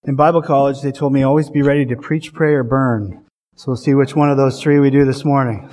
In Bible college, they told me always be ready to preach, pray, or burn. So we'll see which one of those three we do this morning.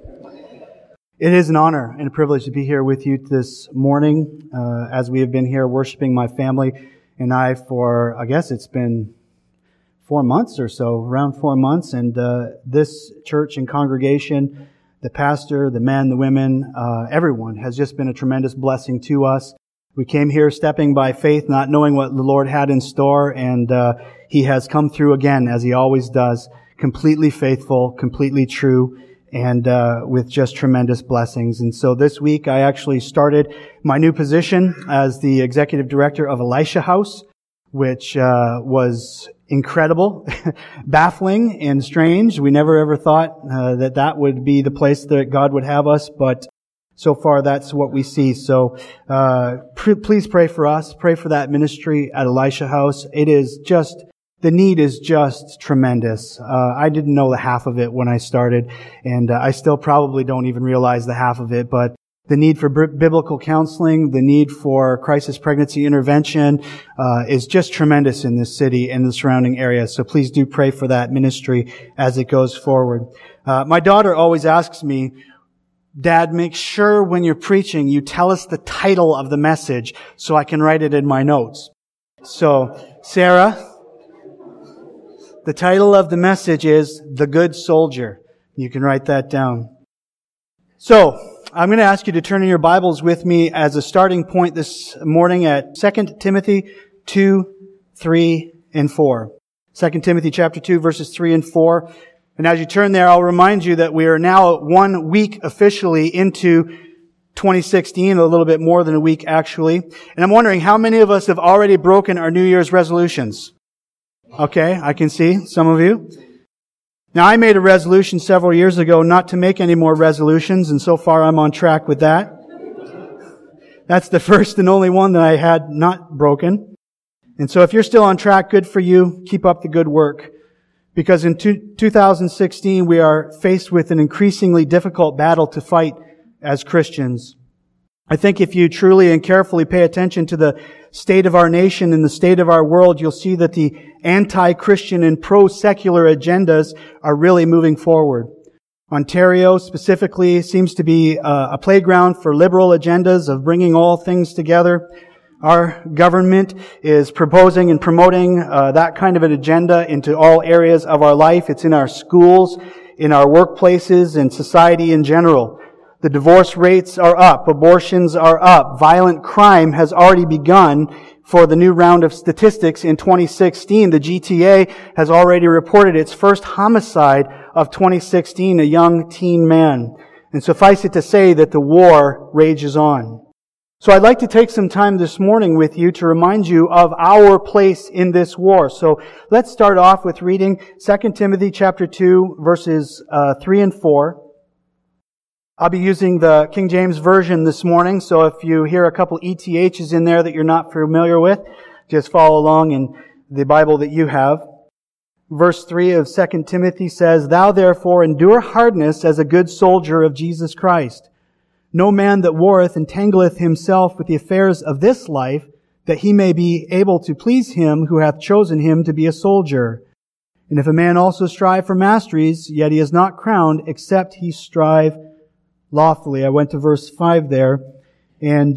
It is an honor and a privilege to be here with you this morning as we have been here worshiping my family and I for, I guess it's been 4 months or so, around 4 months. And this church and congregation, the pastor, the men, the women, everyone has just been a tremendous blessing to us. We came here stepping by faith, not knowing what the Lord had in store, and He has come through again, as He always does, completely faithful, completely true, and with just tremendous blessings. And so this week I actually started my new position as the executive director of Elisha House, which was incredible, baffling, and strange. We never ever thought that would be the place that God would have us, but so far, that's what we see. So, please pray for us. Pray for that ministry at Elisha House. The need is just tremendous. I didn't know the half of it when I started, and I still probably don't even realize the half of it, but the need for biblical counseling, the need for crisis pregnancy intervention, is just tremendous in this city and the surrounding areas. So please do pray for that ministry as it goes forward. My daughter always asks me, Dad, make sure when you're preaching, you tell us the title of the message so I can write it in my notes. So, Sarah, the title of the message is The Good Soldier. You can write that down. So, I'm going to ask you to turn in your Bibles with me as a starting point this morning at 2 Timothy 2, 3, and 4. 2 Timothy chapter 2, verses 3 and 4. And as you turn there, I'll remind you that we are now 1 week officially into 2016, a little bit more than a week actually. And I'm wondering how many of us have already broken our New Year's resolutions? Okay, I can see some of you. Now, I made a resolution several years ago not to make any more resolutions, and so far I'm on track with that. That's the first and only one that I had not broken. And so if you're still on track, good for you. Keep up the good work. Because in 2016, we are faced with an increasingly difficult battle to fight as Christians. I think if you truly and carefully pay attention to the state of our nation and the state of our world, you'll see that the anti-Christian and pro-secular agendas are really moving forward. Ontario specifically seems to be a playground for liberal agendas of bringing all things together. Our government is proposing and promoting that kind of an agenda into all areas of our life. It's in our schools, in our workplaces, and society in general. The divorce rates are up. Abortions are up. Violent crime has already begun. For the new round of statistics in 2016, the GTA has already reported its first homicide of 2016, a young teen man. And suffice it to say that the war rages on. So I'd like to take some time this morning with you to remind you of our place in this war. So let's start off with reading 2 Timothy chapter 2, verses 3 and 4. I'll be using the King James Version this morning, so if you hear a couple ETHs in there that you're not familiar with, just follow along in the Bible that you have. Verse 3 of 2 Timothy says, Thou therefore endure hardness as a good soldier of Jesus Christ. No man that warreth entangleth himself with the affairs of this life, that he may be able to please him who hath chosen him to be a soldier. And if a man also strive for masteries, yet he is not crowned, except he strive lawfully. I went to verse 5 there. And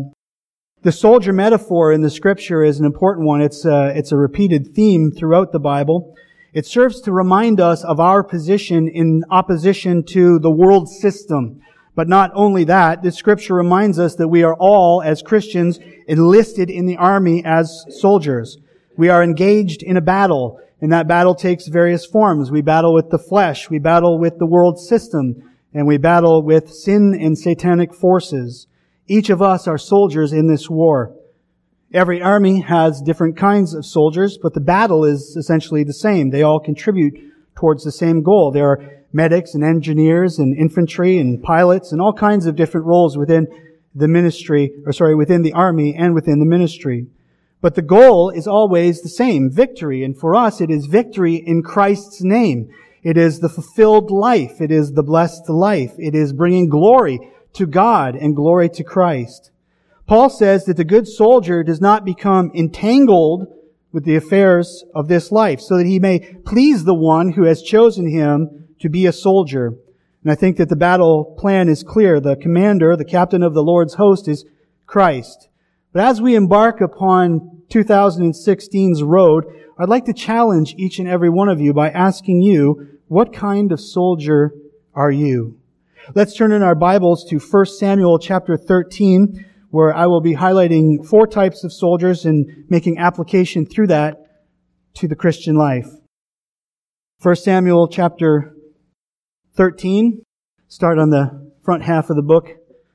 the soldier metaphor in the Scripture is an important one. It's a repeated theme throughout the Bible. It serves to remind us of our position in opposition to the world system. But not only that, the Scripture reminds us that we are all, as Christians, enlisted in the army as soldiers. We are engaged in a battle, and that battle takes various forms. We battle with the flesh, we battle with the world system, and we battle with sin and satanic forces. Each of us are soldiers in this war. Every army has different kinds of soldiers, but the battle is essentially the same. They all contribute towards the same goal. There are medics and engineers and infantry and pilots and all kinds of different roles within the within the army and within the ministry. But the goal is always the same, victory. And for us, it is victory in Christ's name. It is the fulfilled life. It is the blessed life. It is bringing glory to God and glory to Christ. Paul says that the good soldier does not become entangled with the affairs of this life, so that he may please the one who has chosen him to be a soldier. And I think that the battle plan is clear. The commander, the captain of the Lord's host, is Christ. But as we embark upon 2016's road, I'd like to challenge each and every one of you by asking you, what kind of soldier are you? Let's turn in our Bibles to 1 Samuel chapter 13, where I will be highlighting 4 types of soldiers and making application through that to the Christian life. 1 Samuel chapter 13, start on the front half of the book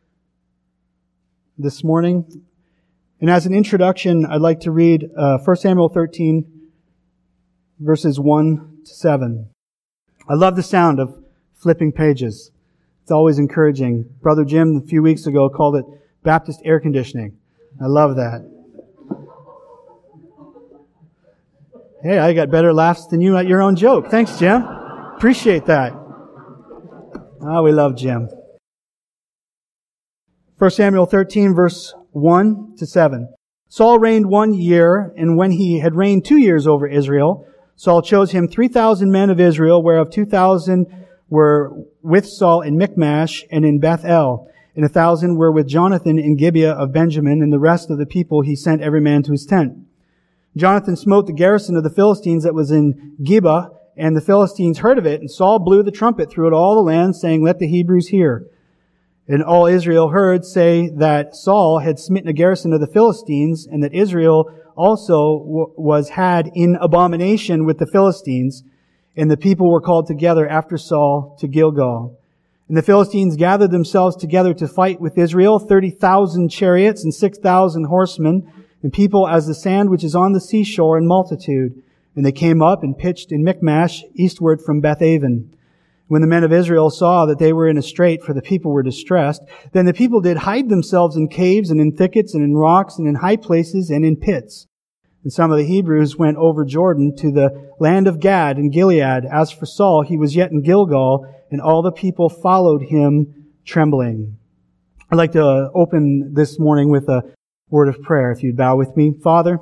this morning. And as an introduction, I'd like to read 1 Samuel 13, verses 1 to 7. I love the sound of flipping pages. It's always encouraging. Brother Jim, a few weeks ago, called it Baptist air conditioning. I love that. Hey, I got better laughs than you at your own joke. Thanks, Jim. Appreciate that. We love Jim. 1 Samuel 13, verse 1 to 7. Saul reigned 1 year, and when he had reigned 2 years over Israel, Saul chose him 3,000 men of Israel, whereof 2,000 were with Saul in Michmash and in Beth-el, and 1,000 were with Jonathan in Gibeah of Benjamin, and the rest of the people he sent every man to his tent. Jonathan smote the garrison of the Philistines that was in Gibeah, and the Philistines heard of it, and Saul blew the trumpet throughout all the land, saying, Let the Hebrews hear. And all Israel heard say that Saul had smitten a garrison of the Philistines, and that Israel also was had in abomination with the Philistines, and the people were called together after Saul to Gilgal. And the Philistines gathered themselves together to fight with Israel, 30,000 chariots and 6,000 horsemen, and people as the sand which is on the seashore in multitude. And they came up and pitched in Michmash, eastward from Bethaven. When the men of Israel saw that they were in a strait, for the people were distressed, then the people did hide themselves in caves and in thickets and in rocks and in high places and in pits. And some of the Hebrews went over Jordan to the land of Gad and Gilead. As for Saul, he was yet in Gilgal, and all the people followed him trembling. I'd like to open this morning with a word of prayer, if you'd bow with me. Father,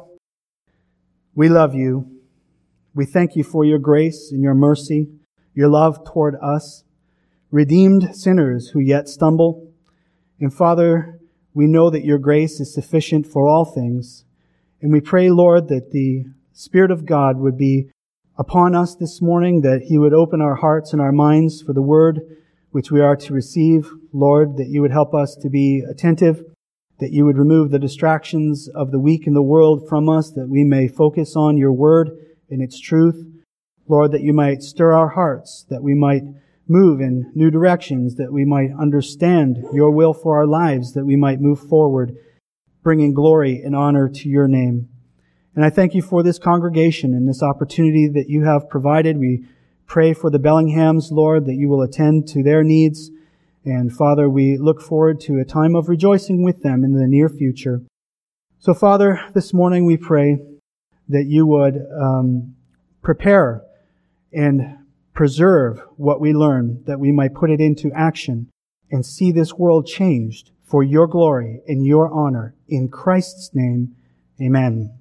we love you. We thank you for your grace and your mercy, your love toward us, redeemed sinners who yet stumble. And Father, we know that your grace is sufficient for all things. And we pray, Lord, that the Spirit of God would be upon us this morning, that He would open our hearts and our minds for the word which we are to receive. Lord, that you would help us to be attentive, that you would remove the distractions of the weak in the world from us, that we may focus on your word and its truth. Lord, that you might stir our hearts, that we might move in new directions, that we might understand your will for our lives, that we might move forward, bringing glory and honor to your name. And I thank you for this congregation and this opportunity that you have provided. We pray for the Bellinghams, Lord, that you will attend to their needs. And Father, we look forward to a time of rejoicing with them in the near future. So Father, this morning we pray that you would prepare and preserve what we learn, that we might put it into action and see this world changed for your glory and your honor. In Christ's name, amen.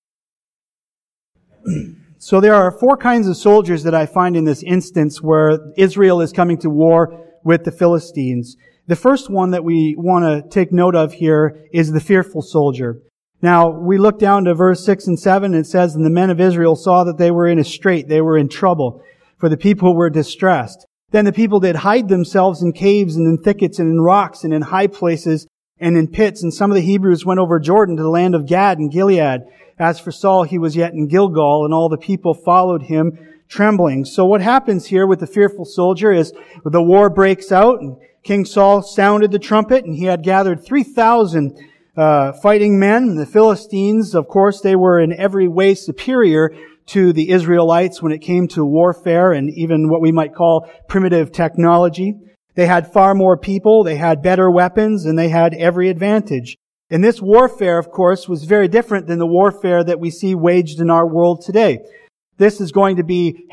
So there are 4 kinds of soldiers that I find in this instance where Israel is coming to war with the Philistines. The first one that we want to take note of here is the fearful soldier. Now, we look down to verse 6 and 7, and it says, And the men of Israel saw that they were in a strait, they were in trouble, for the people were distressed. Then the people did hide themselves in caves and in thickets and in rocks and in high places and in pits. And some of the Hebrews went over Jordan to the land of Gad and Gilead. As for Saul, he was yet in Gilgal, and all the people followed him trembling. So what happens here with the fearful soldier is the war breaks out, and King Saul sounded the trumpet, and he had gathered 3,000 fighting men. The Philistines, of course, they were in every way superior to the Israelites when it came to warfare and even what we might call primitive technology. They had far more people, they had better weapons, and they had every advantage. And this warfare, of course, was very different than the warfare that we see waged in our world today. This is going to be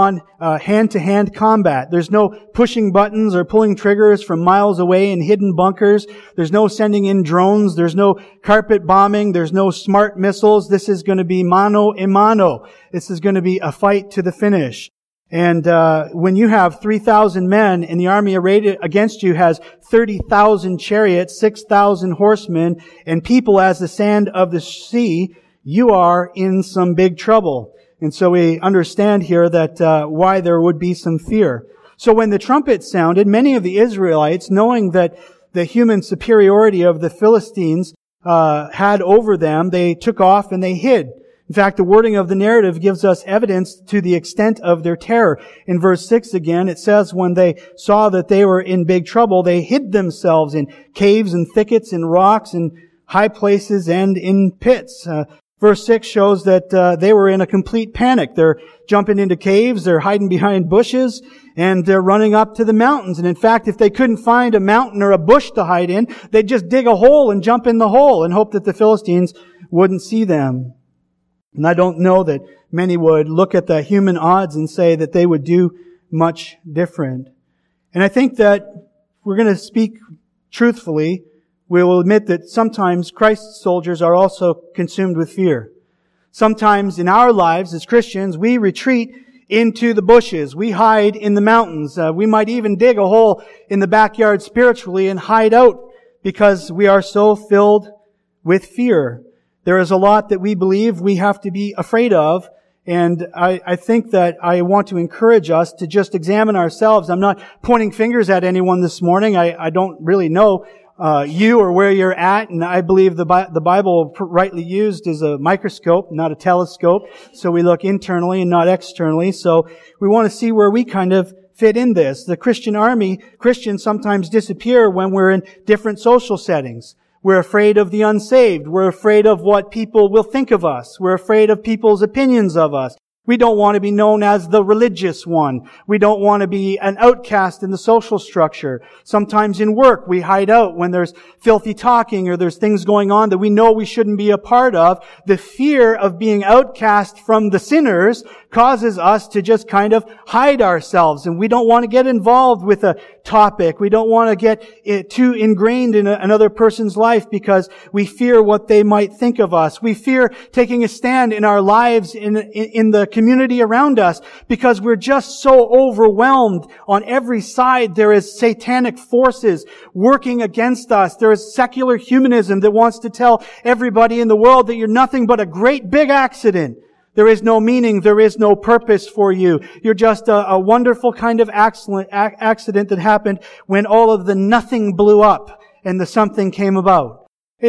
hand-to-hand combat. There's no pushing buttons or pulling triggers from miles away in hidden bunkers. There's no sending in drones. There's no carpet bombing. There's no smart missiles. This is going to be mano a mano. This is going to be a fight to the finish. And when you have 3,000 men and the army arrayed against you has 30,000 chariots, 6,000 horsemen, and people as the sand of the sea, you are in some big trouble. And so we understand here that why there would be some fear. So when the trumpet sounded, many of the Israelites, knowing that the human superiority of the Philistines had over them, they took off and they hid. In fact, the wording of the narrative gives us evidence to the extent of their terror. In verse 6 again, it says, when they saw that they were in big trouble, they hid themselves in caves and thickets and rocks and high places and in pits. Verse 6 shows that they were in a complete panic. They're jumping into caves, they're hiding behind bushes, and they're running up to the mountains. And in fact, if they couldn't find a mountain or a bush to hide in, they'd just dig a hole and jump in the hole and hope that the Philistines wouldn't see them. And I don't know that many would look at the human odds and say that they would do much different. And I think that we're going to speak truthfully. We will admit that sometimes Christ's soldiers are also consumed with fear. Sometimes in our lives as Christians, we retreat into the bushes. We hide in the mountains. We might even dig a hole in the backyard spiritually and hide out because we are so filled with fear. There is a lot that we believe we have to be afraid of. And I think that I want to encourage us to just examine ourselves. I'm not pointing fingers at anyone this morning. I don't really know you or where you're at, and I believe the Bible rightly used is a microscope, not a telescope. So we look internally and not externally. So we want to see where we kind of fit in this. The Christian army, Christians sometimes disappear when we're in different social settings. We're afraid of the unsaved. We're afraid of what people will think of us. We're afraid of people's opinions of us. We don't want to be known as the religious one. We don't want to be an outcast in the social structure. Sometimes in work, we hide out when there's filthy talking or there's things going on that we know we shouldn't be a part of. The fear of being outcast from the sinners causes us to just kind of hide ourselves, and we don't want to get involved with a topic. We don't want to get too ingrained in another person's life because we fear what they might think of us. We fear taking a stand in our lives in the community around us because we're just so overwhelmed on every side. There is satanic forces working against us. There is secular humanism that wants to tell everybody in the world that you're nothing but a great big accident. There is no meaning. There is no purpose for you. You're just a wonderful kind of accident that happened when all of the nothing blew up and the something came about.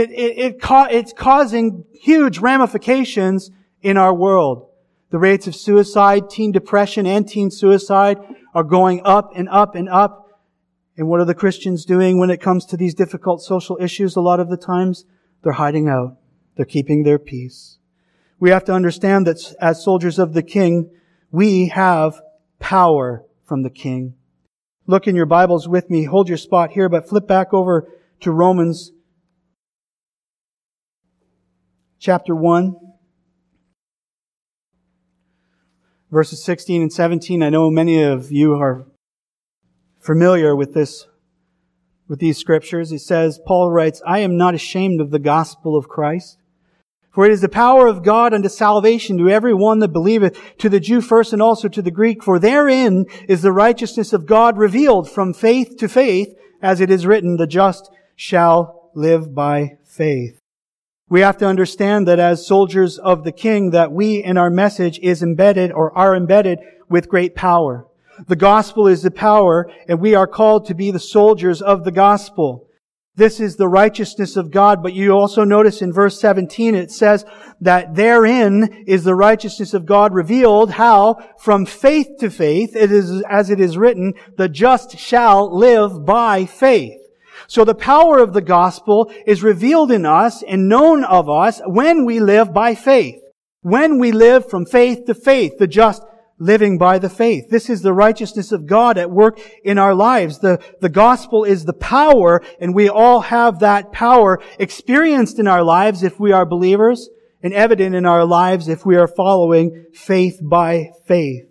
It's causing huge ramifications in our world. The rates of suicide, teen depression, and teen suicide are going up and up and up. And what are the Christians doing when it comes to these difficult social issues? A lot of the times, they're hiding out. They're keeping their peace. We have to understand that as soldiers of the King, we have power from the King. Look in your Bibles with me. Hold your spot here, but flip back over to Romans chapter 1. Verses 16 and 17. I know many of you are familiar with these scriptures. It says, Paul writes, I am not ashamed of the gospel of Christ, for it is the power of God unto salvation to every one that believeth, to the Jew first and also to the Greek. For therein is the righteousness of God revealed from faith to faith, as it is written, the just shall live by faith. We have to understand that as soldiers of the King, that we in our message is embedded or are embedded with great power. The gospel is the power, and we are called to be the soldiers of the gospel. This is the righteousness of God, but you also notice in verse 17 it says that therein is the righteousness of God revealed. How? From faith to faith. It is, as it is written, the just shall live by faith. So the power of the gospel is revealed in us and known of us when we live by faith. When we live from faith to faith, the just living by the faith. This is the righteousness of God at work in our lives. The gospel is the power, and we all have that power experienced in our lives if we are believers, and evident in our lives if we are following faith by faith.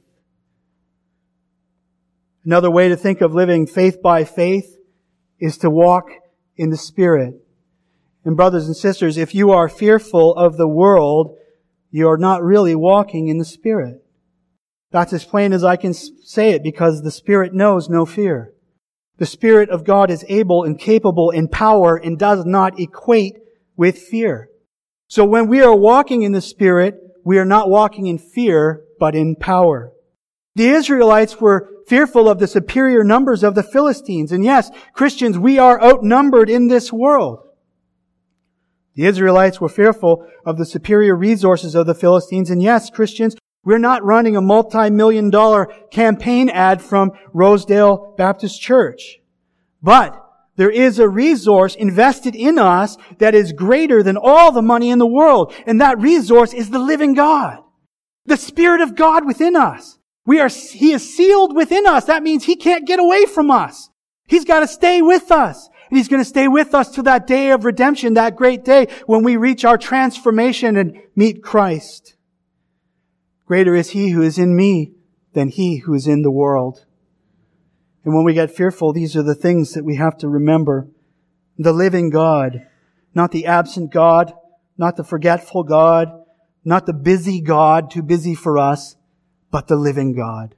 Another way to think of living faith by faith is to walk in the Spirit. And brothers and sisters, if you are fearful of the world, you are not really walking in the Spirit. That's as plain as I can say it, because the Spirit knows no fear. The Spirit of God is able and capable in power and does not equate with fear. So when we are walking in the Spirit, we are not walking in fear, but in power. The Israelites were fearful of the superior numbers of the Philistines. And yes, Christians, we are outnumbered in this world. The Israelites were fearful of the superior resources of the Philistines. And yes, Christians, we're not running a multi-million-dollar campaign ad from Rosedale Baptist Church. But there is a resource invested in us that is greater than all the money in the world. And that resource is the living God. The Spirit of God within us. He is sealed within us. That means He can't get away from us. He's got to stay with us. And He's going to stay with us to that day of redemption, that great day when we reach our transformation and meet Christ. Greater is He who is in me than he who is in the world. And when we get fearful, these are the things that we have to remember. The living God, not the absent God, not the forgetful God, not the busy God, too busy for us, but the living God.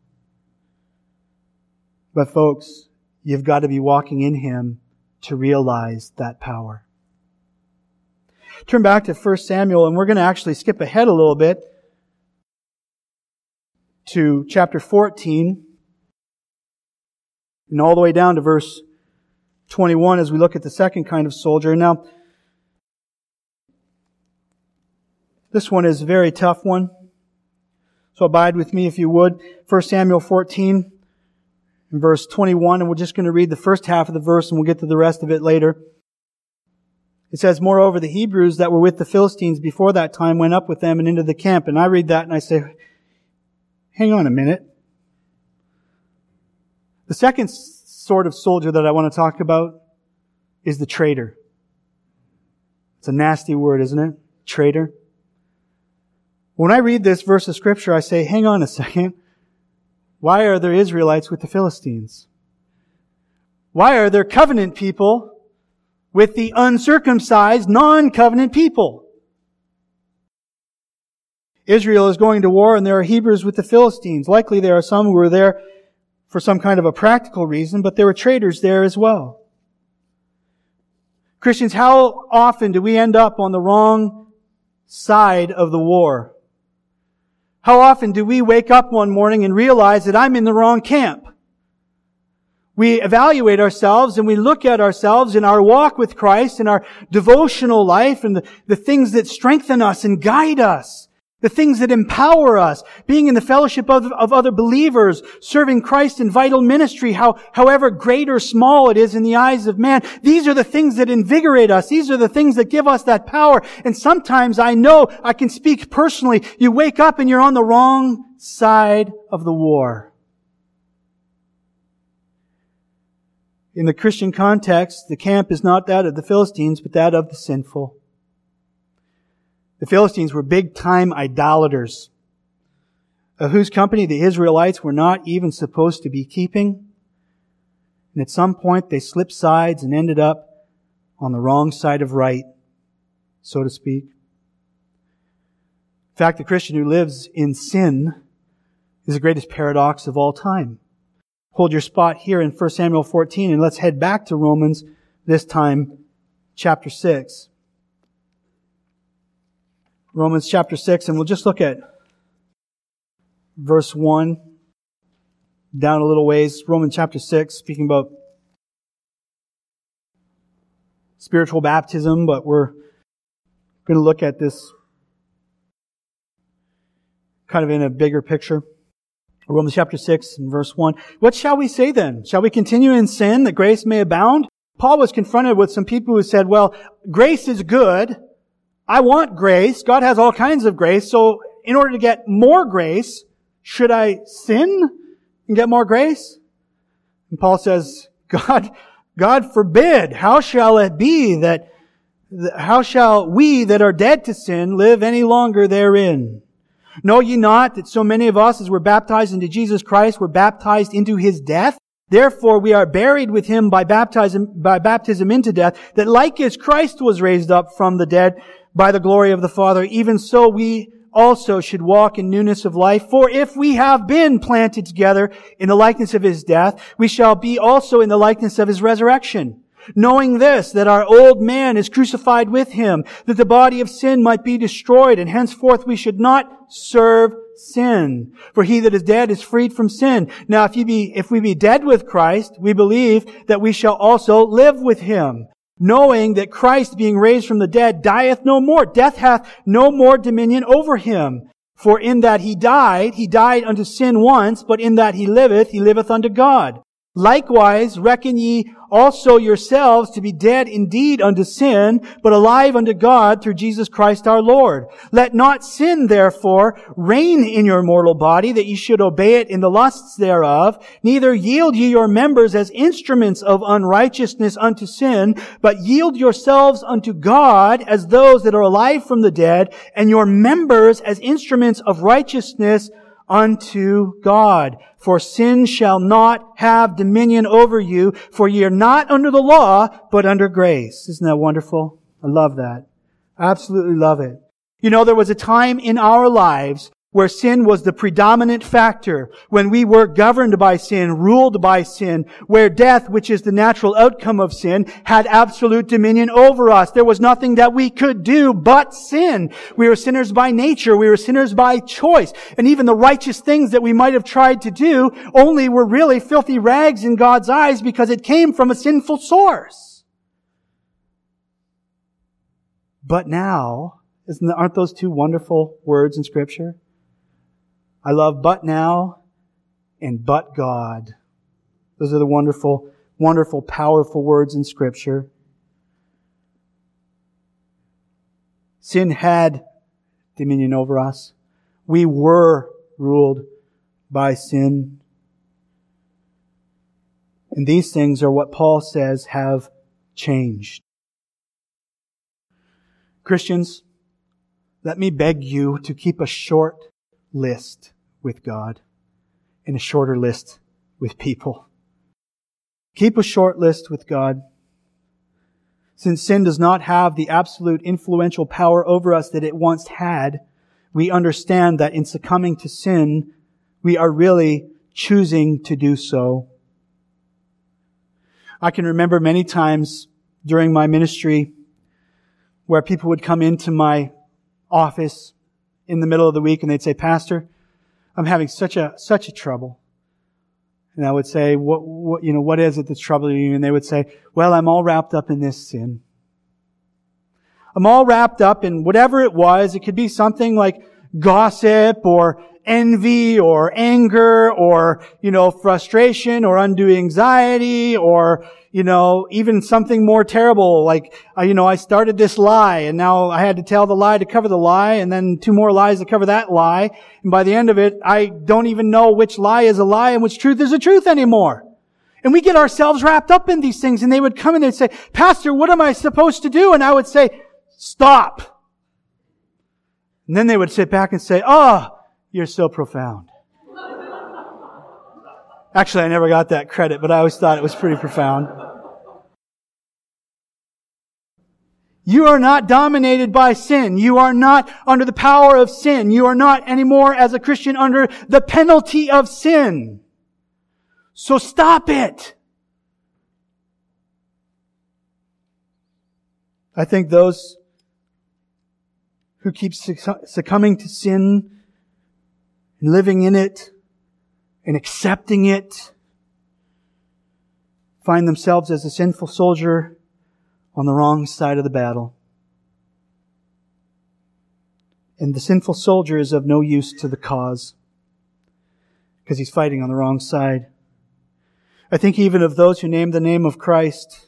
But folks, you've got to be walking in Him to realize that power. Turn back to 1 Samuel, and we're going to actually skip ahead a little bit to chapter 14 and all the way down to verse 21 as we look at the second kind of soldier. Now, this one is a very tough one. So abide with me if you would. 1 Samuel 14 and verse 21, and we're just going to read the first half of the verse and we'll get to the rest of it later. It says, "Moreover, the Hebrews that were with the Philistines before that time went up with them and into the camp." And I read that and I say, hang on a minute. The second sort of soldier that I want to talk about is the traitor. It's a nasty word, isn't it? Traitor. When I read this verse of Scripture, I say, hang on a second. Why are there Israelites with the Philistines? Why are there covenant people with the uncircumcised, non-covenant people? Israel is going to war and there are Hebrews with the Philistines. Likely there are some who were there for some kind of a practical reason, but there were traitors there as well. Christians, how often do we end up on the wrong side of the war? How often do we wake up one morning and realize that I'm in the wrong camp? We evaluate ourselves and we look at ourselves in our walk with Christ, in our devotional life, and the things that strengthen us and guide us. The things that empower us, being in the fellowship of other believers, serving Christ in vital ministry, however great or small it is in the eyes of man. These are the things that invigorate us. These are the things that give us that power. And sometimes I know, I can speak personally, you wake up and you're on the wrong side of the war. In the Christian context, the camp is not that of the Philistines, but that of the sinful. The Philistines were big-time idolaters, of whose company the Israelites were not even supposed to be keeping. And at some point they slipped sides and ended up on the wrong side of right, so to speak. In fact, the Christian who lives in sin is the greatest paradox of all time. Hold your spot here in 1 Samuel 14 and let's head back to Romans, this time chapter 6. Romans chapter 6, and we'll just look at verse 1 down a little ways. Romans chapter 6, speaking about spiritual baptism, but we're going to look at this kind of in a bigger picture. Romans chapter 6 and verse 1. What shall we say then? Shall we continue in sin that grace may abound? Paul was confronted with some people who said, well, grace is good. I want grace. God has all kinds of grace. So in order to get more grace, should I sin and get more grace? And Paul says, God forbid. How shall it be that how shall we that are dead to sin live any longer therein? Know ye not that so many of us as were baptized into Jesus Christ were baptized into His death? Therefore we are buried with Him by baptism into death, that like as Christ was raised up from the dead by the glory of the Father, even so we also should walk in newness of life. For if we have been planted together in the likeness of His death, we shall be also in the likeness of His resurrection. Knowing this, that our old man is crucified with Him, that the body of sin might be destroyed, and henceforth we should not serve sin. For he that is dead is freed from sin. Now if we be dead with Christ, we believe that we shall also live with Him, knowing that Christ, being raised from the dead, dieth no more. Death hath no more dominion over Him. For in that He died unto sin once, but in that He liveth unto God. Likewise, reckon ye also yourselves to be dead indeed unto sin, but alive unto God through Jesus Christ our Lord. Let not sin, therefore, reign in your mortal body, that ye should obey it in the lusts thereof. Neither yield ye your members as instruments of unrighteousness unto sin, but yield yourselves unto God as those that are alive from the dead, and your members as instruments of righteousness unto God. For sin shall not have dominion over you, for ye are not under the law, but under grace. Isn't that wonderful? I love that. I absolutely love it. You know, there was a time in our lives where sin was the predominant factor, when we were governed by sin, ruled by sin, where death, which is the natural outcome of sin, had absolute dominion over us. There was nothing that we could do but sin. We were sinners by nature. We were sinners by choice. And even the righteous things that we might have tried to do only were really filthy rags in God's eyes because it came from a sinful source. But now, aren't those two wonderful words in Scripture? I love but now and but God. Those are the wonderful, wonderful, powerful words in Scripture. Sin had dominion over us. We were ruled by sin. And these things are what Paul says have changed. Christians, let me beg you to keep a short list with God and a shorter list with people. Keep a short list with God. Since sin does not have the absolute influential power over us that it once had, we understand that in succumbing to sin, we are really choosing to do so. I can remember many times during my ministry where people would come into my office in the middle of the week and they'd say, "Pastor, I'm having such a trouble." And I would say, what is it that's troubling you? And they would say, "Well, I'm all wrapped up in this sin. I'm all wrapped up in whatever it was." It could be something like gossip or envy or anger or, frustration or undue anxiety or, even something more terrible like, I started this lie and now I had to tell the lie to cover the lie and then 2 more lies to cover that lie. And by the end of it, I don't even know which lie is a lie and which truth is a truth anymore. And we get ourselves wrapped up in these things, and they would come and they'd say, "Pastor, what am I supposed to do?" And I would say, "Stop." And then they would sit back and say, "Oh, you're so profound." Actually, I never got that credit, but I always thought it was pretty profound. You are not dominated by sin. You are not under the power of sin. You are not anymore, as a Christian, under the penalty of sin. So stop it. I think those who keep succumbing to sin and living in it and accepting it find themselves as a sinful soldier on the wrong side of the battle. And the sinful soldier is of no use to the cause because he's fighting on the wrong side. I think even of those who name the name of Christ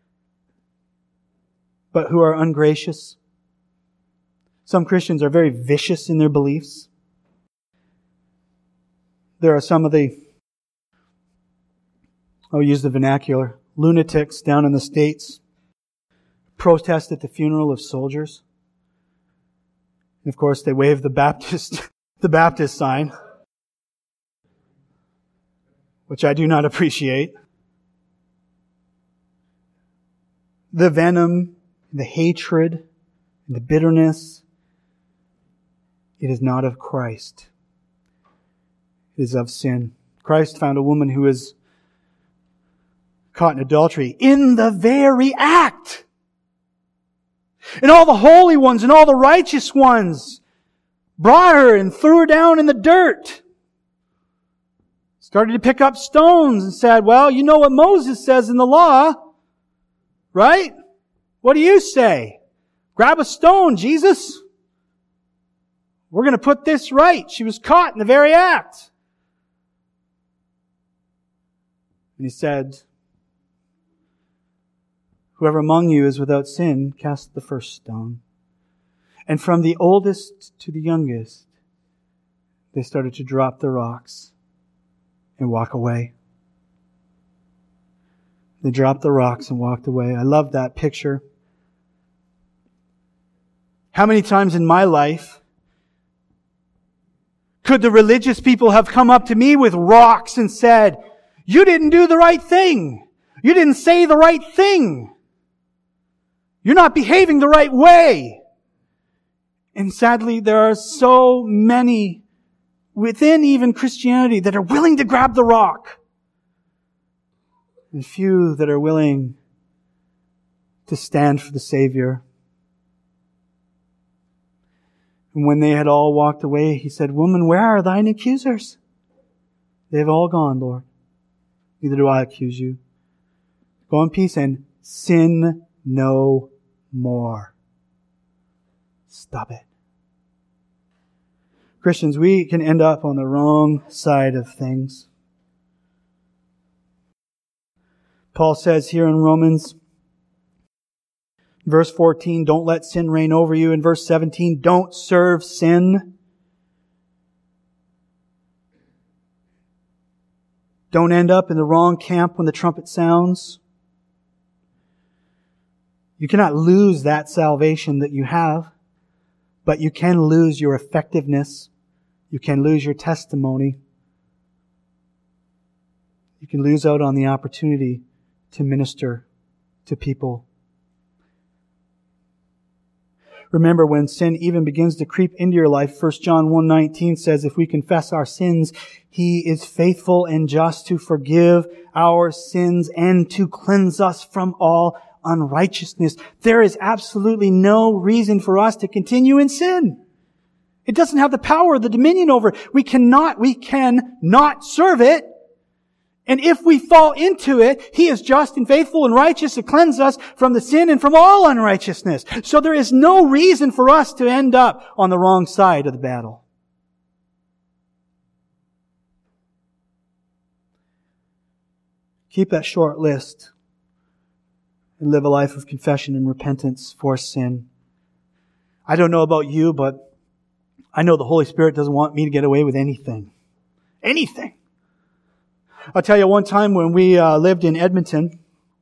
but who are ungracious. Some Christians are very vicious in their beliefs. There are some of the, I'll use the vernacular, lunatics down in the States protest at the funeral of soldiers. And of course, they wave the Baptist sign, which I do not appreciate. The venom, the hatred, and the bitterness, it is not of Christ. It is of sin. Christ found a woman who was caught in adultery in the very act. And all the holy ones and all the righteous ones brought her and threw her down in the dirt. Started to pick up stones and said, well, you know what Moses says in the law, right? What do you say? Grab a stone, Jesus. We're going to put this right. She was caught in the very act. And he said, whoever among you is without sin, cast the first stone. And from the oldest to the youngest, they started to drop the rocks and walk away. They dropped the rocks and walked away. I love that picture. How many times in my life could the religious people have come up to me with rocks and said, you didn't do the right thing. You didn't say the right thing. You're not behaving the right way. And sadly, there are so many within even Christianity that are willing to grab the rock. And few that are willing to stand for the Savior. And when they had all walked away, he said, woman, where are thine accusers? They have all gone, Lord. Neither do I accuse you. Go in peace and sin no more. Stop it. Christians, we can end up on the wrong side of things. Paul says here in Romans, verse 14, don't let sin reign over you. In verse 17, don't serve sin. Don't end up in the wrong camp when the trumpet sounds. You cannot lose that salvation that you have, but you can lose your effectiveness. You can lose your testimony. You can lose out on the opportunity to minister to people. Remember, when sin even begins to creep into your life, 1 John 1:19 says, if we confess our sins, He is faithful and just to forgive our sins and to cleanse us from all unrighteousness. There is absolutely no reason for us to continue in sin. It doesn't have the power or the dominion over it. We cannot serve it. And if we fall into it, He is just and faithful and righteous to cleanse us from the sin and from all unrighteousness. So there is no reason for us to end up on the wrong side of the battle. Keep that short list and live a life of confession and repentance for sin. I don't know about you, but I know the Holy Spirit doesn't want me to get away with anything. Anything. I'll tell you, one time when we lived in Edmonton,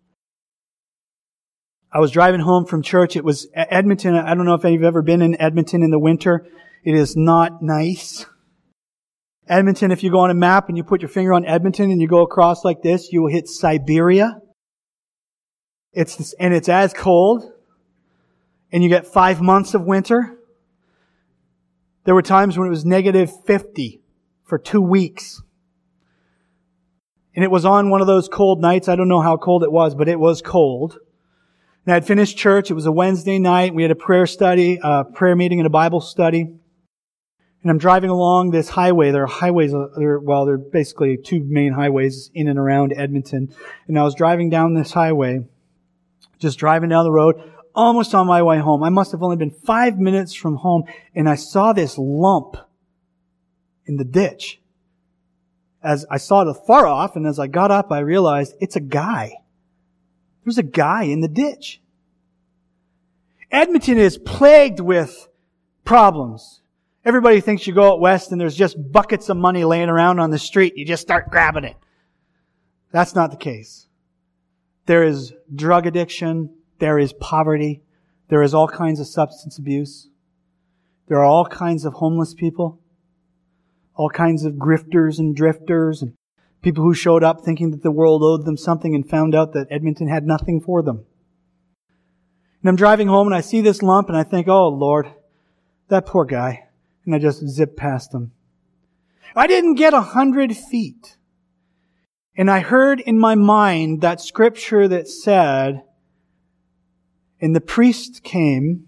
I was driving home from church. It was Edmonton. I don't know if you've ever been in Edmonton in the winter. It is not nice. Edmonton, if you go on a map and you put your finger on Edmonton and you go across like this, you will hit Siberia. It's as cold. And you get 5 months of winter. There were times when it was negative 50 for 2 weeks. And it was on one of those cold nights. I don't know how cold it was, but it was cold. And I had finished church. It was a Wednesday night. We had a prayer prayer meeting and a Bible study. And I'm driving along this highway. There are highways, they're basically two main highways in and around Edmonton. And I was driving down this highway, just driving down the road, almost on my way home. I must have only been 5 minutes from home, and I saw this lump in the ditch. As I saw it far off, and as I got up, I realized it's a guy. There's a guy in the ditch. Edmonton is plagued with problems. Everybody thinks you go out west and there's just buckets of money laying around on the street. You just start grabbing it. That's not the case. There is drug addiction. there is poverty. There is all kinds of substance abuse. There are all kinds of homeless people. All kinds of grifters and drifters and people who showed up thinking that the world owed them something and found out that Edmonton had nothing for them. And I'm driving home and I see this lump and I think, oh Lord, that poor guy. And I just zip past him. I didn't get 100 feet. And I heard in my mind that scripture that said, and the priest came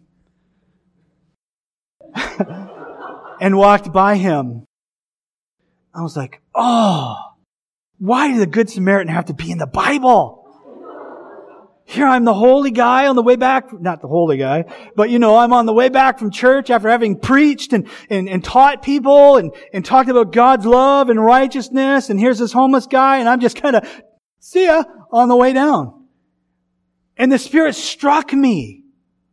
and walked by him. I was like, oh, why did the Good Samaritan have to be in the Bible? Here I'm the holy guy on the way back, not the holy guy, but I'm on the way back from church after having preached and taught people and talked about God's love and righteousness, and here's this homeless guy, and I'm just kind of, see ya, on the way down. And the Spirit struck me.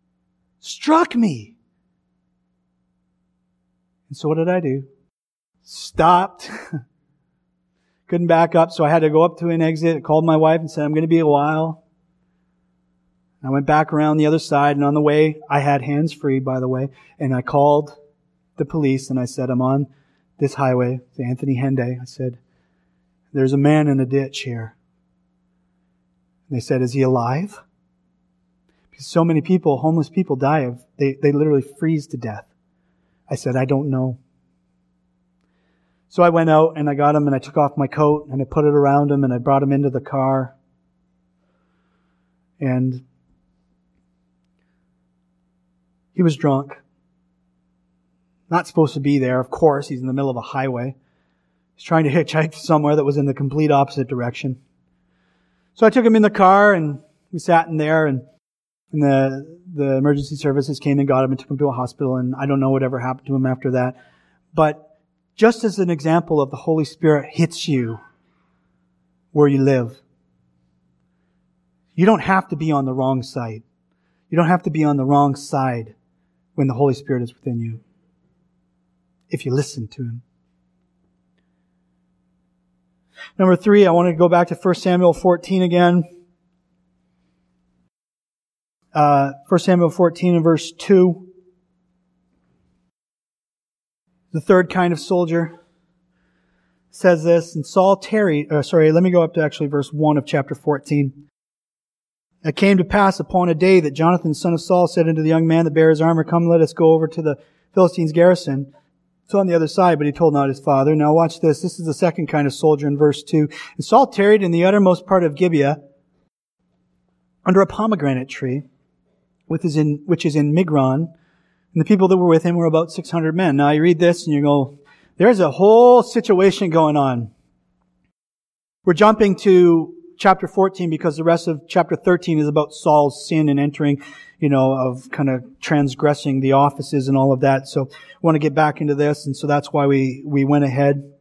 And so what did I do? Stopped. Couldn't back up, so I had to go up to an exit. I called my wife and said, I'm going to be a while. I went back around the other side, and on the way, I had hands free, by the way, and I called the police, and I said, I'm on this highway, the Anthony Henday. I said, there's a man in a ditch here. And they said, is he alive? Because so many people, homeless people, they literally freeze to death. I said, I don't know. So I went out, and I got him, and I took off my coat, and I put it around him, and I brought him into the car. And he was drunk. Not supposed to be there, of course. He's in the middle of a highway. He's trying to hitchhike somewhere that was in the complete opposite direction. So I took him in the car, and we sat in there, and the emergency services came and got him and took him to a hospital, and I don't know whatever happened to him after that. But just as an example of the Holy Spirit hits you where you live, you don't have to be on the wrong side. You don't have to be on the wrong side when the Holy Spirit is within you, if you listen to Him. Number 3, I want to go back to 1 Samuel 14 again. 1 Samuel 14 and verse 2. The third kind of soldier says this, and Saul tarried, let me go up to actually verse 1 of chapter 14. It came to pass upon a day that Jonathan, son of Saul, said unto the young man that bare his armor, come, let us go over to the Philistines' garrison. It's on the other side, but he told not his father. Now watch this. This is the second kind of soldier in verse 2. And Saul tarried in the uttermost part of Gibeah under a pomegranate tree, which is in Migron. And the people that were with him were about 600 men. Now you read this and you go, there's a whole situation going on. We're jumping to chapter 14 because the rest of chapter 13 is about Saul's sin and entering, of kind of transgressing the offices and all of that. So I want to get back into this, and so that's why we went ahead.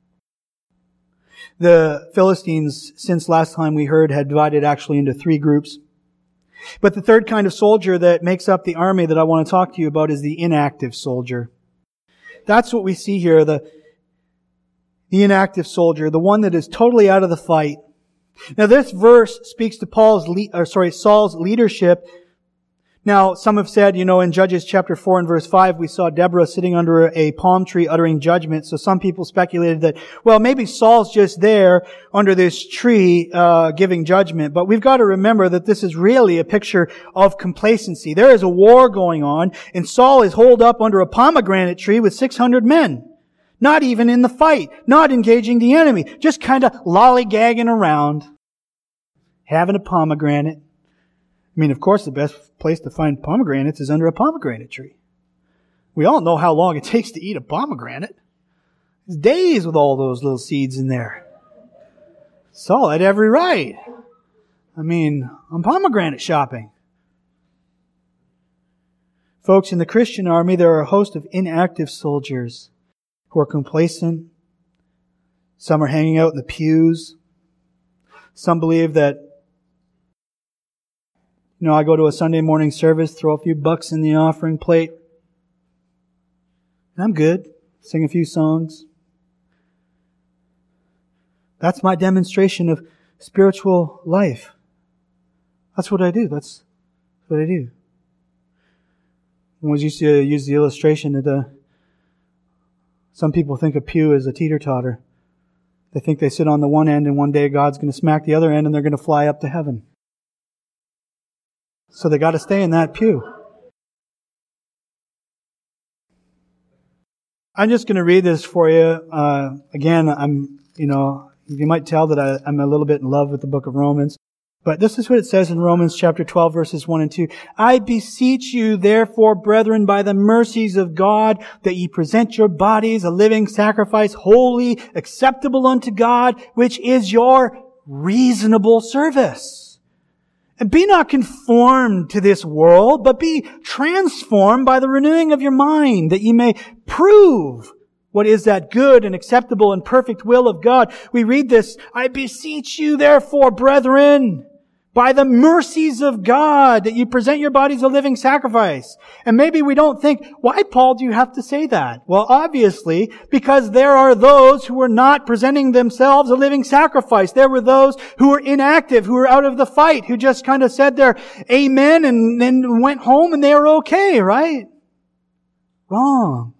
The Philistines, since last time we heard, had divided actually into 3 groups. But the third kind of soldier that makes up the army that I want to talk to you about is the inactive soldier. That's what we see here, the inactive soldier, the one that is totally out of the fight. Now this verse speaks to Saul's leadership. Now some have said, in Judges chapter 4 and verse 5, we saw Deborah sitting under a palm tree uttering judgment. So some people speculated that, well, maybe Saul's just there under this tree giving judgment. But we've got to remember that this is really a picture of complacency. There is a war going on, and Saul is holed up under a pomegranate tree with 600 men. Not even in the fight, not engaging the enemy, just kind of lollygagging around, having a pomegranate. I mean, of course, the best place to find pomegranates is under a pomegranate tree. We all know how long it takes to eat a pomegranate. It's days with all those little seeds in there. Saul had every right. I mean, I'm pomegranate shopping. Folks, in the Christian army, there are a host of inactive soldiers who are complacent. Some are hanging out in the pews. Some believe that, I go to a Sunday morning service, throw a few bucks in the offering plate, and I'm good. Sing a few songs. That's my demonstration of spiritual life. That's what I do. That's what I do. I always used to use the illustration that some people think a pew is a teeter-totter. They think they sit on the one end and one day God's going to smack the other end and they're going to fly up to heaven. So they got to stay in that pew. I'm just going to read this for you. Again, you might tell that I'm a little bit in love with the book of Romans. But this is what it says in Romans chapter 12, verses 1 and 2. I beseech you, therefore, brethren, by the mercies of God, that ye present your bodies a living sacrifice, holy, acceptable unto God, which is your reasonable service. And be not conformed to this world, but be transformed by the renewing of your mind, that ye may prove what is that good and acceptable and perfect will of God. We read this, I beseech you, therefore, brethren, by the mercies of God, that you present your bodies a living sacrifice. And maybe we don't think, why, Paul, do you have to say that? Well, obviously, because there are those who were not presenting themselves a living sacrifice. There were those who were inactive, who were out of the fight, who just kind of said their amen and then went home and they were okay, right? Wrong.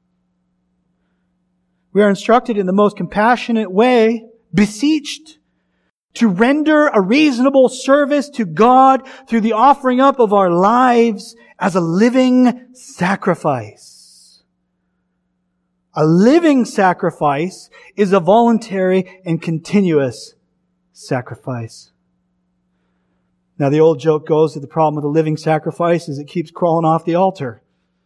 We are instructed in the most compassionate way, beseeched, to render a reasonable service to God through the offering up of our lives as a living sacrifice. A living sacrifice is a voluntary and continuous sacrifice. Now, the old joke goes that the problem with a living sacrifice is it keeps crawling off the altar.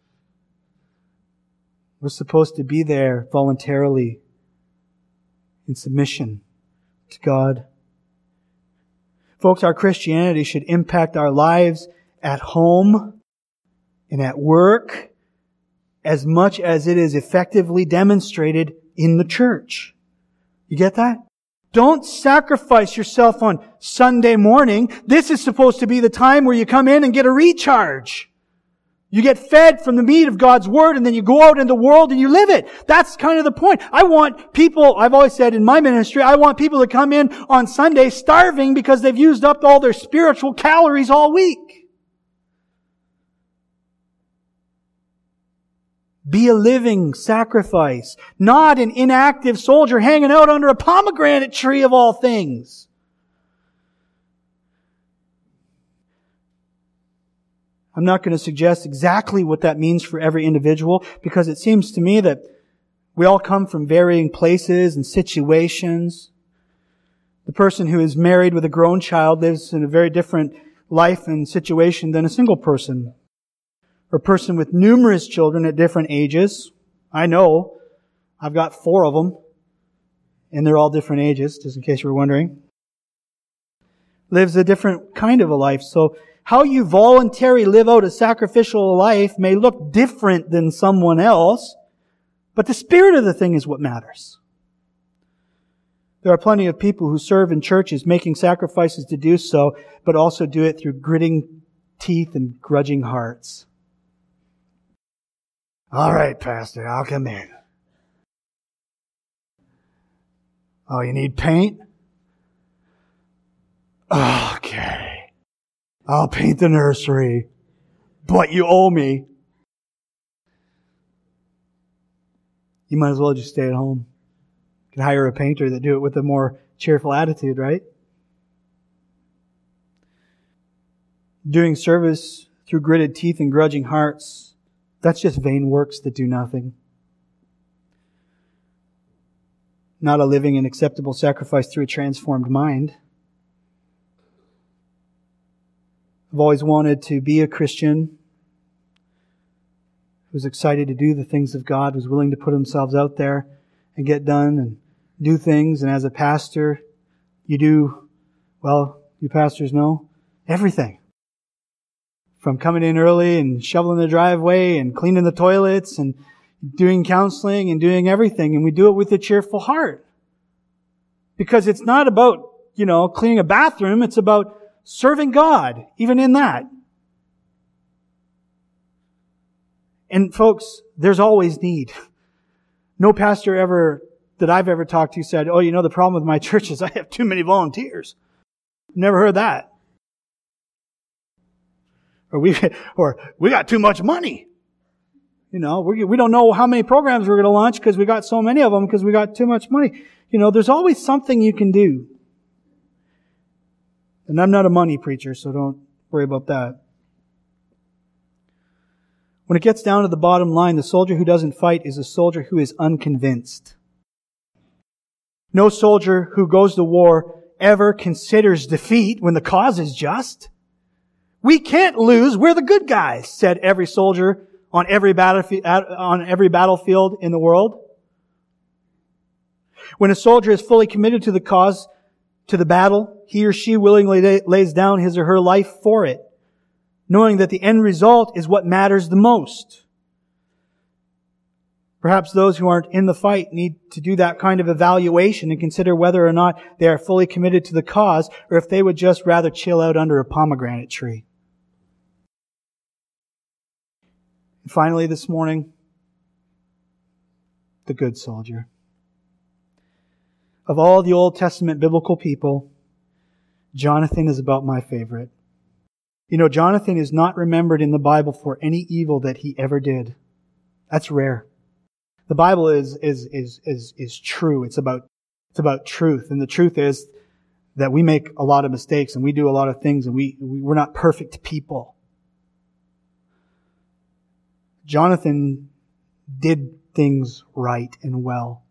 We're supposed to be there voluntarily in submission to God. Folks, our Christianity should impact our lives at home and at work as much as it is effectively demonstrated in the church. You get that? Don't sacrifice yourself on Sunday morning. This is supposed to be the time where you come in and get a recharge. You get fed from the meat of God's Word and then you go out in the world and you live it. That's kind of the point. I want people, I've always said in my ministry, I want people to come in on Sunday starving because they've used up all their spiritual calories all week. Be a living sacrifice, not an inactive soldier hanging out under a pomegranate tree of all things. I'm not going to suggest exactly what that means for every individual because it seems to me that we all come from varying places and situations. The person who is married with a grown child lives in a very different life and situation than a single person. Or a person with numerous children at different ages. I know. I've got 4 of them. And they're all different ages, just in case you were wondering. Lives a different kind of a life. So how you voluntarily live out a sacrificial life may look different than someone else, but the spirit of the thing is what matters. There are plenty of people who serve in churches making sacrifices to do so, but also do it through gritting teeth and grudging hearts. All right, Pastor, I'll come in. Oh, you need paint? Okay. I'll paint the nursery, but you owe me. You might as well just stay at home. You can hire a painter that do it with a more cheerful attitude, right? Doing service through gritted teeth and grudging hearts, that's just vain works that do nothing. Not a living and acceptable sacrifice through a transformed mind. I've always wanted to be a Christian who's excited to do the things of God, who's willing to put themselves out there and get done and do things. And as a pastor, you do, well, you pastors know, everything. From coming in early and shoveling the driveway and cleaning the toilets and doing counseling and doing everything. And we do it with a cheerful heart. Because it's not about, cleaning a bathroom. It's about serving God, even in that. And folks, there's always need. No pastor that I've ever talked to said, the problem with my church is I have too many volunteers. Never heard that. Or we got too much money. We don't know how many programs we're going to launch because we got so many of them because we got too much money. There's always something you can do. And I'm not a money preacher, so don't worry about that. When it gets down to the bottom line, the soldier who doesn't fight is a soldier who is unconvinced. No soldier who goes to war ever considers defeat when the cause is just. We can't lose. We're the good guys, said every soldier on every battlefield in the world. When a soldier is fully committed to the cause, to the battle, he or she willingly lays down his or her life for it, knowing that the end result is what matters the most. Perhaps those who aren't in the fight need to do that kind of evaluation and consider whether or not they are fully committed to the cause, or if they would just rather chill out under a pomegranate tree. And finally this morning, the good soldier. Of all the Old Testament biblical people, Jonathan is about my favorite. Jonathan is not remembered in the Bible for any evil that he ever did. That's rare. The Bible is true. It's about truth. And the truth is that we make a lot of mistakes and we do a lot of things and we're not perfect people. Jonathan did things right and well.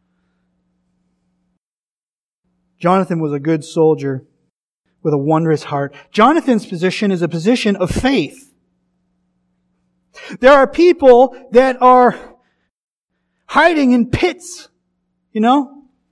Jonathan was a good soldier with a wondrous heart. Jonathan's position is a position of faith. There are people that are hiding in pits, There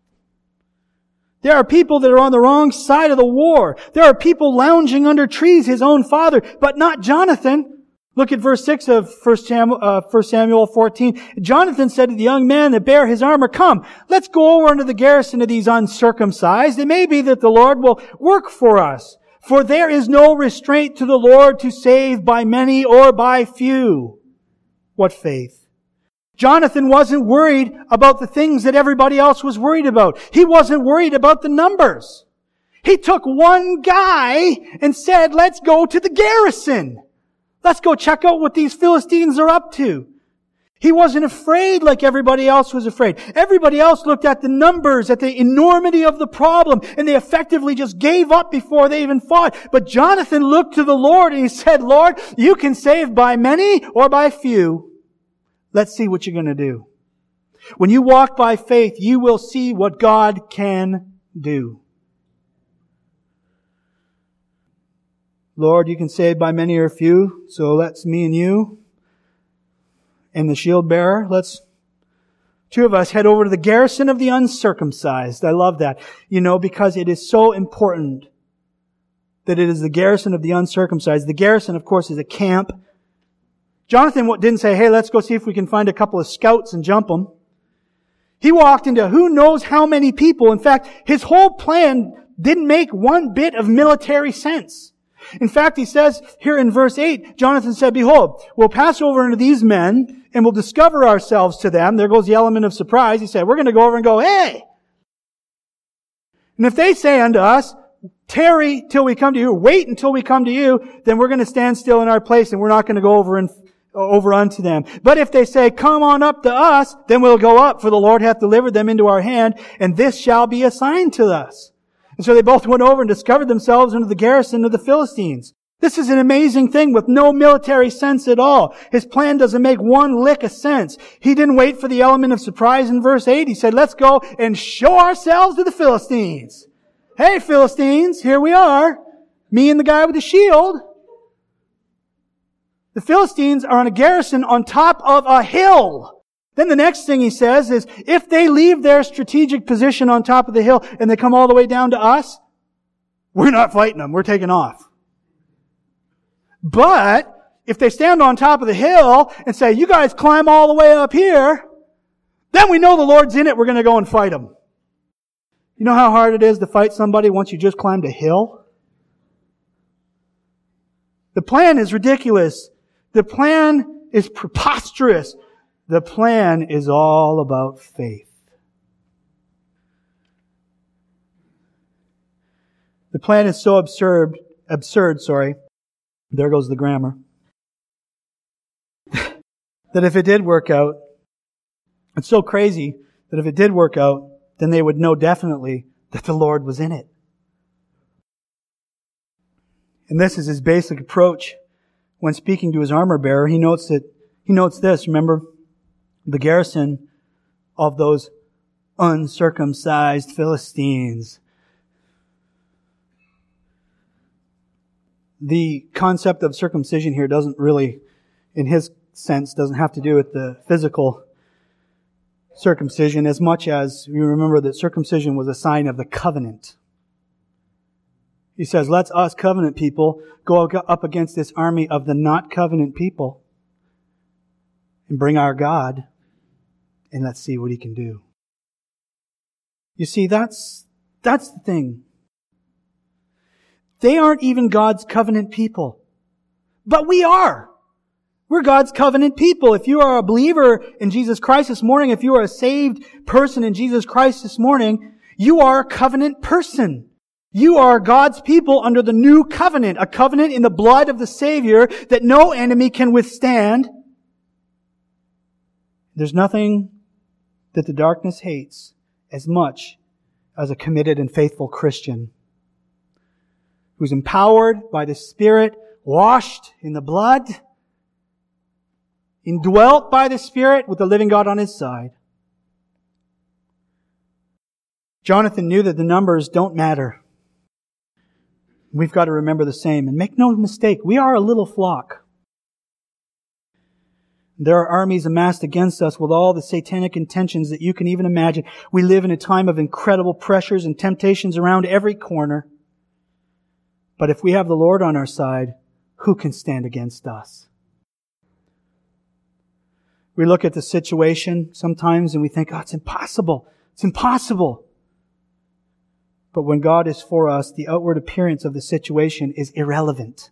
are people that are on the wrong side of the war. There are people lounging under trees, his own father, but not Jonathan. Look at verse 6 of 1 Samuel 14. Jonathan said to the young man that bare his armor, "Come, let's go over unto the garrison of these uncircumcised. It may be that the Lord will work for us. For there is no restraint to the Lord to save by many or by few." What faith! Jonathan wasn't worried about the things that everybody else was worried about. He wasn't worried about the numbers. He took one guy and said, "Let's go to the garrison. Let's go check out what these Philistines are up to." He wasn't afraid like everybody else was afraid. Everybody else looked at the numbers, at the enormity of the problem, and they effectively just gave up before they even fought. But Jonathan looked to the Lord and he said, "Lord, you can save by many or by few. Let's see what you're going to do." When you walk by faith, you will see what God can do. Lord, you can save by many or few, so let's me and you and the shield bearer, let's two of us head over to the garrison of the uncircumcised. I love that, because it is so important that it is the garrison of the uncircumcised. The garrison, of course, is a camp. Jonathan didn't say, "Hey, let's go see if we can find a couple of scouts and jump them." He walked into who knows how many people. In fact, his whole plan didn't make one bit of military sense. In fact, he says here in verse 8, Jonathan said, "Behold, we'll pass over into these men and we'll discover ourselves to them." There goes the element of surprise. He said, "We're going to go over and go, hey." And if they say unto us, "Tarry till we come to you," wait until we come to you, then we're going to stand still in our place and we're not going to go over unto them. But if they say, "Come on up to us," then we'll go up, for the Lord hath delivered them into our hand, and this shall be a sign to us. And so they both went over and discovered themselves into the garrison of the Philistines. This is an amazing thing with no military sense at all. His plan doesn't make one lick of sense. He didn't wait for the element of surprise in verse 8. He said, "Let's go and show ourselves to the Philistines." "Hey, Philistines, here we are. Me and the guy with the shield." The Philistines are on a garrison on top of a hill. Then the next thing he says is, if they leave their strategic position on top of the hill and they come all the way down to us, we're not fighting them. We're taking off. But if they stand on top of the hill and say, "You guys climb all the way up here," then we know the Lord's in it. We're going to go and fight them. You know how hard it is to fight somebody once you just climbed a hill? The plan is ridiculous. The plan is preposterous. The plan is all about faith. The plan is so absurd, There goes the grammar. That if it did work out, it's so crazy that if it did work out, then they would know definitely that the Lord was in it. And this is his basic approach when speaking to his armor bearer. He notes this, remember, the garrison of those uncircumcised Philistines. The concept of circumcision here doesn't really, in his sense, doesn't have to do with the physical circumcision as much as you remember that circumcision was a sign of the covenant. He says, let's us covenant people go up against this army of the not covenant people and bring our God, and let's see what He can do. You see, that's the thing. They aren't even God's covenant people. But we are. We're God's covenant people. If you are a believer in Jesus Christ this morning, if you are a saved person in Jesus Christ this morning, you are a covenant person. You are God's people under the new covenant, a covenant in the blood of the Savior that no enemy can withstand. There's nothing that the darkness hates as much as a committed and faithful Christian who's empowered by the Spirit, washed in the blood, indwelt by the Spirit with the living God on his side. Jonathan knew that the numbers don't matter. We've got to remember the same. And make no mistake, we are a little flock. There are armies amassed against us with all the satanic intentions that you can even imagine. We live in a time of incredible pressures and temptations around every corner. But if we have the Lord on our side, who can stand against us? We look at the situation sometimes and we think, oh, it's impossible. It's impossible. But when God is for us, the outward appearance of the situation is irrelevant.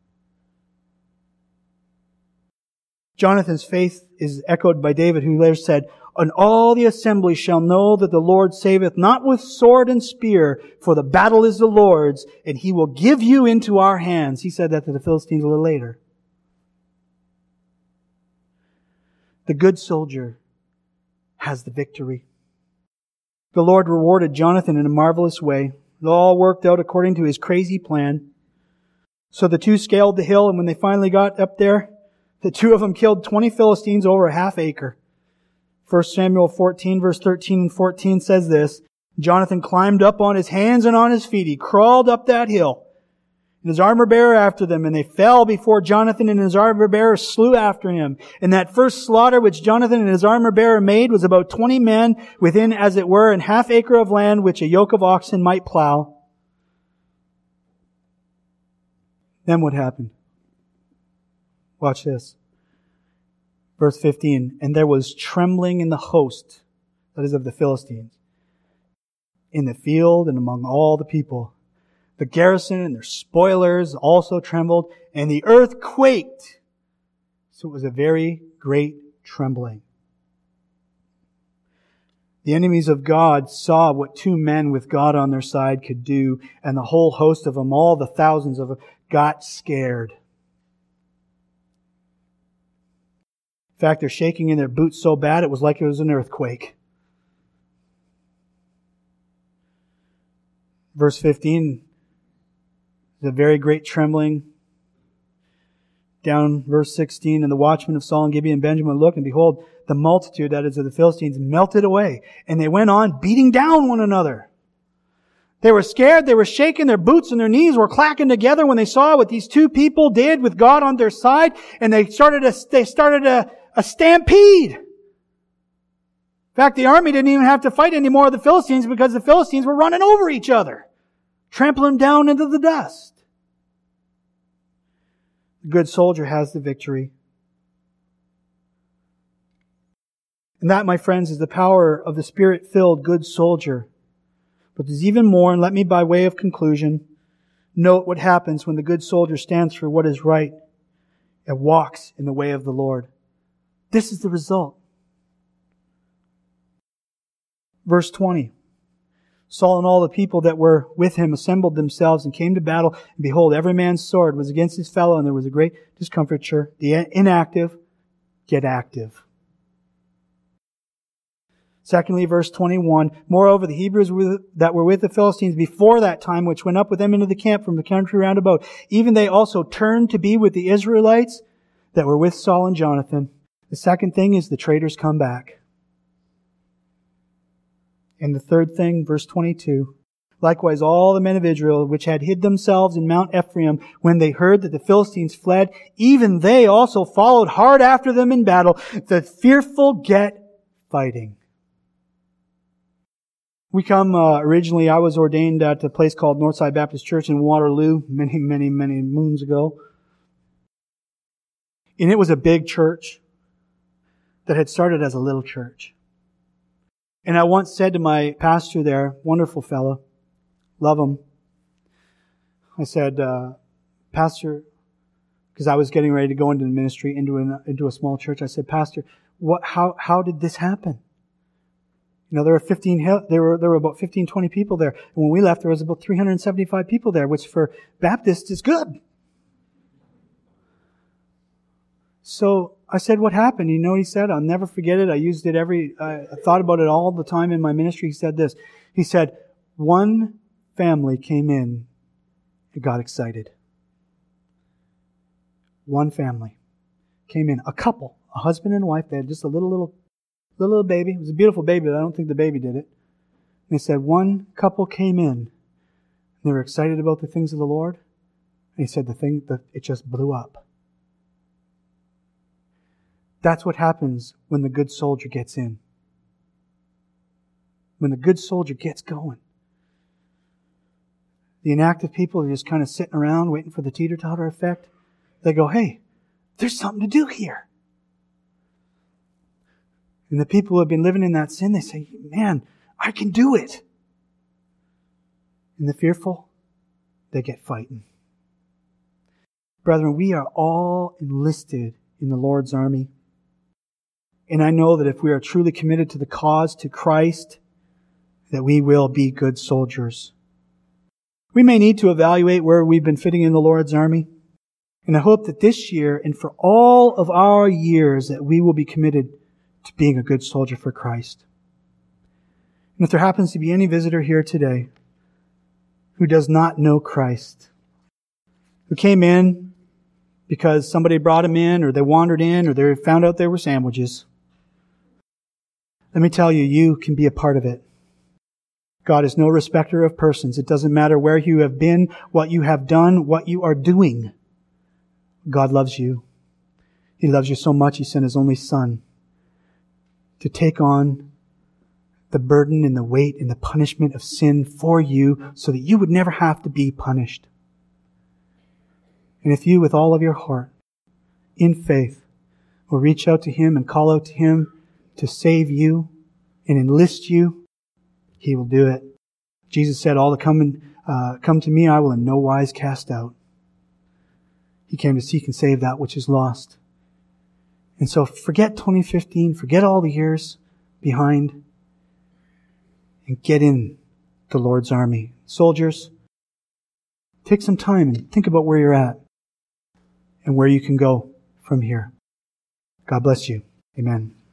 Jonathan's faith is echoed by David, who later said, and all the assembly shall know that the Lord saveth not with sword and spear, for the battle is the Lord's, and He will give you into our hands. He said that to the Philistines a little later. The good soldier has the victory. The Lord rewarded Jonathan in a marvelous way. It all worked out according to His crazy plan. So the two scaled the hill, and when they finally got up there, the two of them killed 20 Philistines over a half acre. 1 Samuel 14, verse 13 and 14 says this, Jonathan climbed up on his hands and on his feet. He crawled up that hill, and his armor bearer after them, and they fell before Jonathan, and his armor bearer slew after him. And that first slaughter which Jonathan and his armor bearer made was about 20 men within, as it were, an half acre of land which a yoke of oxen might plow. Then what happened? Watch this. Verse 15, and there was trembling in the host, that is of the Philistines, in the field and among all the people. The garrison and their spoilers also trembled, and the earth quaked. So it was a very great trembling. The enemies of God saw what two men with God on their side could do, and the whole host of them, all the thousands of them, got scared. In fact, they're shaking in their boots so bad it was like it was an earthquake. Verse 15, the very great trembling. Down verse 16, and the watchmen of Saul and Gibeah and Benjamin looked, and behold, the multitude, that is of the Philistines, melted away, and they went on beating down one another. They were scared, they were shaking, their boots and their knees were clacking together when they saw what these two people did with God on their side, and they started a stampede. In fact, the army didn't even have to fight anymore with the Philistines because the Philistines were running over each other, trampling them down into the dust. The good soldier has the victory. And that, my friends, is the power of the Spirit-filled good soldier. But there's even more, and let me, by way of conclusion, note what happens when the good soldier stands for what is right and walks in the way of the Lord. This is the result. Verse 20. Saul and all the people that were with him assembled themselves and came to battle. And behold, every man's sword was against his fellow, and there was a great discomfiture. The inactive get active. Secondly, verse 21, moreover, the Hebrews that were with the Philistines before that time, which went up with them into the camp from the country round about, even they also turned to be with the Israelites that were with Saul and Jonathan. The second thing is the traitors come back. And the third thing, verse 22, likewise all the men of Israel, which had hid themselves in Mount Ephraim, when they heard that the Philistines fled, even they also followed hard after them in battle. The fearful get fighting. We come, originally I was ordained at a place called Northside Baptist Church in Waterloo many moons ago. And it was a big church that had started as a little church. And I once said to my pastor there, wonderful fellow, love him. I said, Pastor, because I was getting ready to go into the ministry, into a small church. I said, Pastor, how did this happen? You know, there were about 15, 20 people there. And when we left, there was about 375 people there, which for Baptists is good. So I said, what happened? You know what he said? I'll never forget it. I used it I thought about it all the time in my ministry. He said this. He said, one family came in and got excited. One family came in. A couple, a husband and wife. They had just a little baby. It was a beautiful baby, but I don't think the baby did it. And they said one couple came in and they were excited about the things of the Lord. And he said it just blew up. That's what happens when the good soldier gets in. When the good soldier gets going. The inactive people are just kind of sitting around waiting for the teeter-totter effect. They go, hey, there's something to do here. And the people who have been living in that sin, they say, man, I can do it. And the fearful, they get fighting. Brethren, we are all enlisted in the Lord's army. And I know that if we are truly committed to the cause, to Christ, that we will be good soldiers. We may need to evaluate where we've been fitting in the Lord's army. And I hope that this year and for all of our years that we will be committed to being a good soldier for Christ. And if there happens to be any visitor here today who does not know Christ, who came in because somebody brought him in, or they wandered in, or they found out there were sandwiches, let me tell you, you can be a part of it. God is no respecter of persons. It doesn't matter where you have been, what you have done, what you are doing. God loves you. He loves you so much, He sent His only Son to take on the burden and the weight and the punishment of sin for you so that you would never have to be punished. And if you, with all of your heart, in faith, will reach out to Him and call out to Him to save you and enlist you, He will do it. Jesus said, all that come to me, I will in no wise cast out. He came to seek and save that which is lost. And so forget 2015, forget all the years behind, and get in the Lord's army. Soldiers, take some time and think about where you're at and where you can go from here. God bless you. Amen.